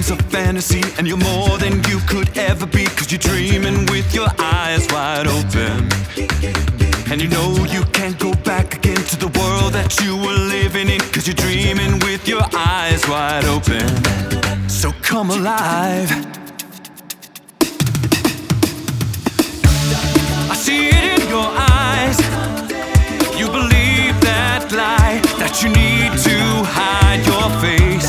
dreams are fantasy, and you're more than you could ever be, 'cause you're dreaming with your eyes wide open. And you know you can't go back again to the world that you were living in, 'cause you're dreaming with your eyes wide open. So come alive. I see it in your eyes. You believe that lie, that you need to hide your face.